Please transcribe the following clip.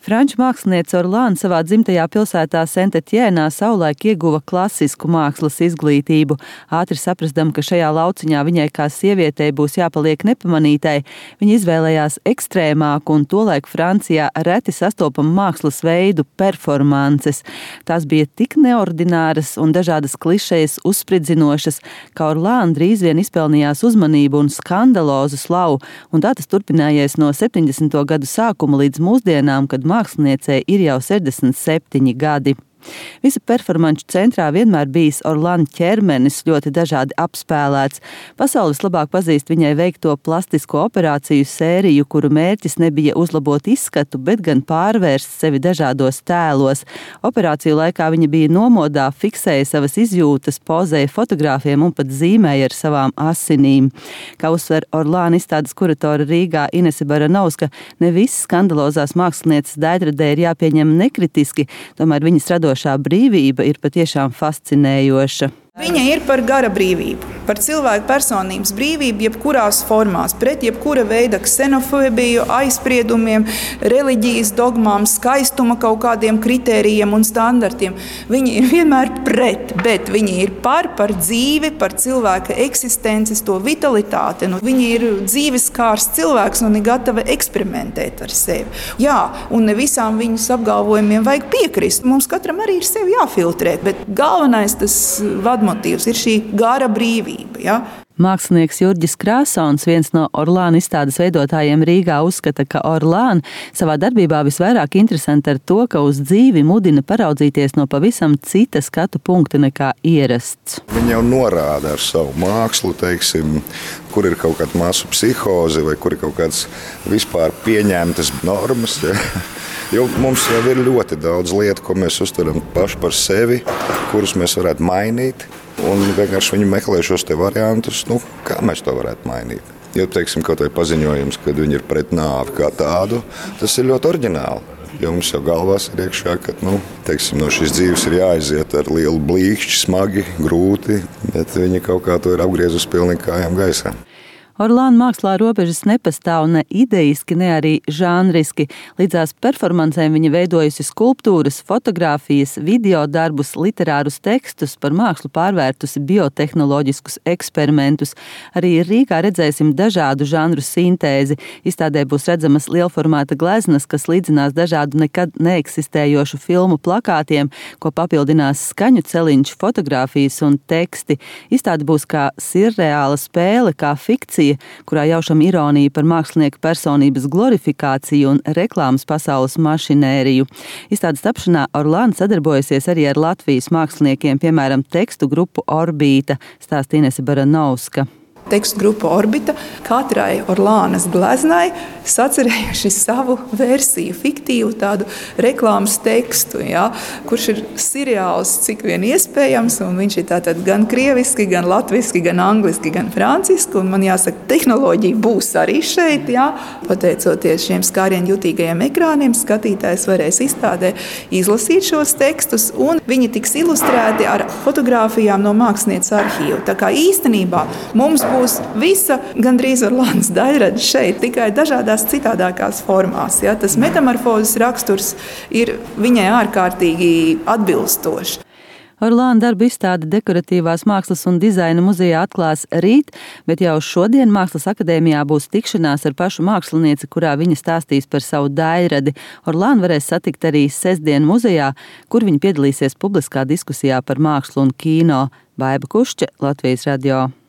Franču mākslinieca Orlāna savā dzimtajā pilsētā Saint-Étiennā savulaik ieguva klasisku mākslas izglītību. Ātri saprasdama, ka šajā lauciņā viņai kā sievietei būs jāpaliek nepamanītai, viņa izvēlējās ekstrēmāku un tolaik Francijā reti sastopamu mākslas veidu performances. Tās bija tik neordināras un dažādas klišejas uzspridzinošas, ka Orlāna drīz vien izpelnījās uzmanību un skandalozu slavu, un tā tas turpinājies no 70. gadu sākuma līdz mūsdienām, kad māksliniecei ir jau 67 gadi. Visa performanču centrā vienmēr bijis Orlāna ķermenis, ļoti dažādi apspēlēts. Pasaule vislabāk pazīst viņai veikto plastisko operāciju sēriju, kuru mērķis nebija uzlabot izskatu, bet gan pārvērst sevi dažādos tēlos. Operāciju laikā viņa bija nomodā, fiksēja savas izjūtas, pozēja fotogrāfiem un pat zīmēja ar savām asinīm. Kā uzsver Orlāna izstādes kuratore Rīgā Inese Baranovska, ne viss skandalozās mākslinieces daļradē ir jāpieņem nekritiski, tomēr viņas radošā brīvība ir patiešām fascinējoša. Viņa ir par gara brīvību, par cilvēku personības brīvību jebkurās formās, pret jebkura veida ksenofobiju, aizspriedumiem, reliģijas dogmām, skaistuma kaut kādiem kritērijiem un standartiem. Viņa ir vienmēr pret, bet viņa ir par dzīvi, par cilvēka eksistences, to vitalitāti. Viņa ir dzīveskārs cilvēks un ir gatava eksperimentēt ar sevi. Jā, un ne visām viņas apgalvojumiem vajag piekrist. Mums katram arī ir sevi jāfiltrē, bet galvenais tas vadmotīvs ir šī gara brīvība. Ja? Mākslinieks Jurģis Krāsons, viens no Orlāna izstādes veidotājiem Rīgā, uzskata, ka Orlāna savā darbībā visvairāk interesanti ar to, ka uz dzīvi mudina paraudzīties no pavisam cita skatu punkta nekā ierasts. Viņa jau norāda ar savu mākslu, teiksim, kur ir kaut kāda masu psihoze vai kur ir kaut kādas vispār pieņemtas normas. Ja? Jo mums jau ir ļoti daudz lietu, ko mēs uztveram paši par sevi, kurus mēs varētu mainīt. Un vienkārši viņi meklē šos te variantus, kā mēs to varētu mainīt. Jo, teiksim, kaut vai paziņojums, kad viņi ir pret nāvi kā tādu, tas ir ļoti oriģināli. Jo mums jau galvās ir iekšā, ka teiksim, no šīs dzīves ir jāaiziet ar lielu blīkšķi, smagi, grūti, bet viņi kaut kā to ir apgriezusi pilnīgi kājām gaisā. Orlāna mākslā robežas nepastāv ne ideiski, ne arī žanriski. Līdzās performancēm viņa veidojusi skulptūras, fotogrāfijas, video darbus, literārus tekstus, par mākslu pārvērtusi biotehnoloģiskus eksperimentus. Arī Rīgā redzēsim dažādu žanru sintēzi. Izstādē būs redzamas lielformāta gleznas, kas līdzinās dažādu nekad neeksistējošu filmu plakātiem, ko papildinās skaņu celiņš, fotogrāfijas un teksti. Izstāde būs kā sirreāla spēle, kā fikcija, kurā jaušam ironiju par mākslinieka personības glorifikāciju un reklāmas pasaules mašinēriju. Izstādes tapšanā Orlāna sadarbojasies arī ar Latvijas māksliniekiem, piemēram, tekstu grupu Orbīta, stāsta Inese Baranovska. Tekstu grupa Orbita katrai Orlānas gleznai sacerējuši savu versiju, fiktīvu tādu reklāmas tekstu, ja, kurš ir seriāls cik vien iespējams, un viņš ir tātad gan krieviski, gan latviski, gan angliski, gan franciski, un man jāsaka, tehnoloģija būs arī šeit, ja. Pateicoties šiem skārien jutīgajiem ekrāniem, skatītājs varēs izstādē izlasīt šos tekstus, un viņi tiks ilustrēti ar fotogrāfijām no mākslinieces arhīva. Tā kā īstenībā mums būs visa gandrīz Orlānas daļrada šeit, tikai dažādās citādākās formās. Ja? Tas metamorfozes raksturs ir viņai ārkārtīgi atbilstošs. Orlāna darbu izstāde Dekoratīvās mākslas un dizaina muzejā atklās rīt, bet jau šodien Mākslas akadēmijā būs tikšanās ar pašu mākslinieci, kurā viņa stāstīs par savu daļradi. Orlāna varēs satikt arī sestdien muzejā, kur viņa piedalīsies publiskā diskusijā par mākslu un kino. Baiba Kušķe, Latvijas radio.